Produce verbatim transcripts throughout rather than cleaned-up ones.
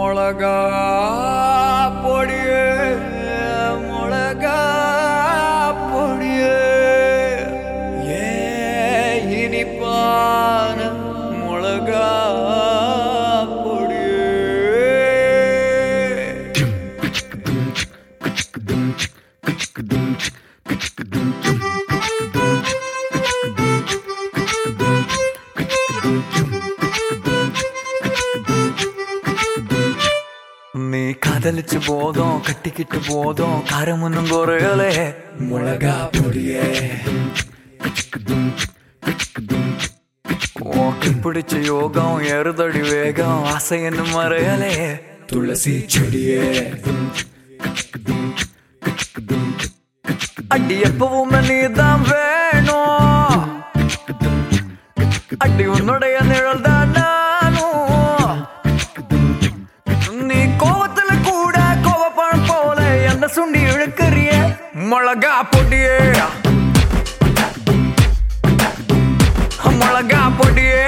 மொளகா பொடியே மொளகா பொடியே ஏ இனிப்பான மொளகா பொடியே நீ காதலிச்சு போதும் கட்டிக்கிட்டு போதும் காரம் ஒன்னும் குறையலே மிளகா பொடியே ஓகே பிடிச்ச யோகம் ஏறுதடி வேகம் ஆசை என்ன மறையலே துளசி செடியே அடி எப்பவுமே நீதான் வேணும் அடி உன்னுடைய நிழல் தான் சுண்டி இழுக்கிறிய மிளகா பொடியே மிளகா பொடியே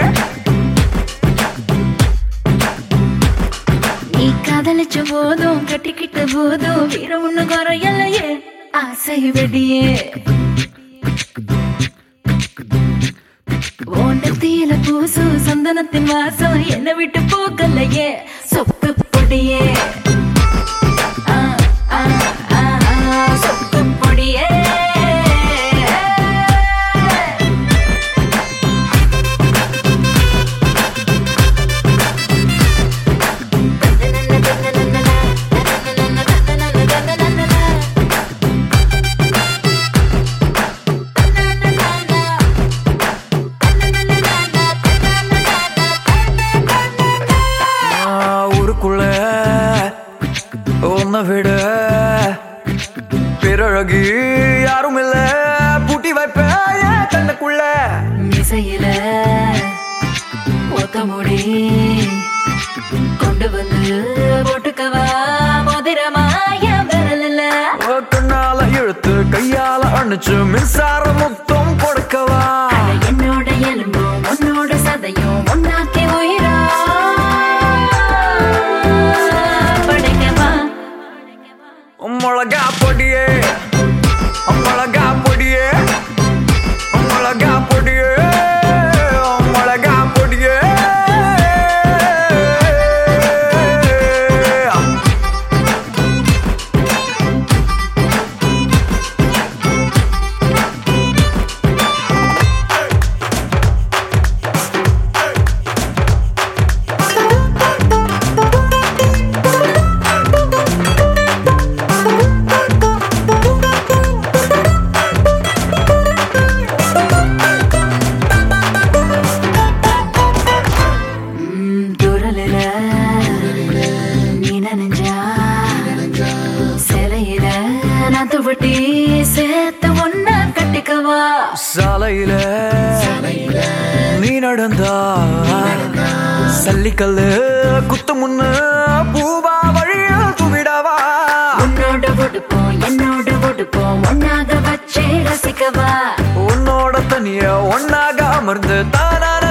நீ காதலிச்ச போதும் கட்டிக்கிட்ட போதும் வீரம் ஒண்ணு குறையலையே ஆசை வெடியே ஓண்டத்தில பூசு சந்தனத்தின் வாசம் என்ன விட்டு போகலையே சொப்பு பொடியே உன்னை விட பிறழகி யாரும் இல்ல பூட்டி வைப்ப கண்ணுக்குள்ள மிசையில ஒத்த முடி கொண்டு வந்து போட்டுக்கவா மோதிரமாய விரலில கண்ணால இழுத்து கையால அணிச்சு மின்சார முத்தம் கொடுக்கவா என்னோட எலும்பும் உன்னோட சதையும் ஒன்னாக்கி உயிரா மிளகா பொடியே மிளகா பொடியே மிளகா பொடியே மிளகா பொடியே சேர்த்த ஒன்ன கட்டிக்கவா சாலையில நீ நடந்தா சல்லிக்கல்லு குத்து முன்னு பூவா வழியில் துவிடவா உன்னோட ஒடுப்போம் என்னோட ஒடுப்போம் ஒன்னாக வச்சே ரசிக்கவா உன்னோட தனிய ஒன்னாக அமர்ந்து தானா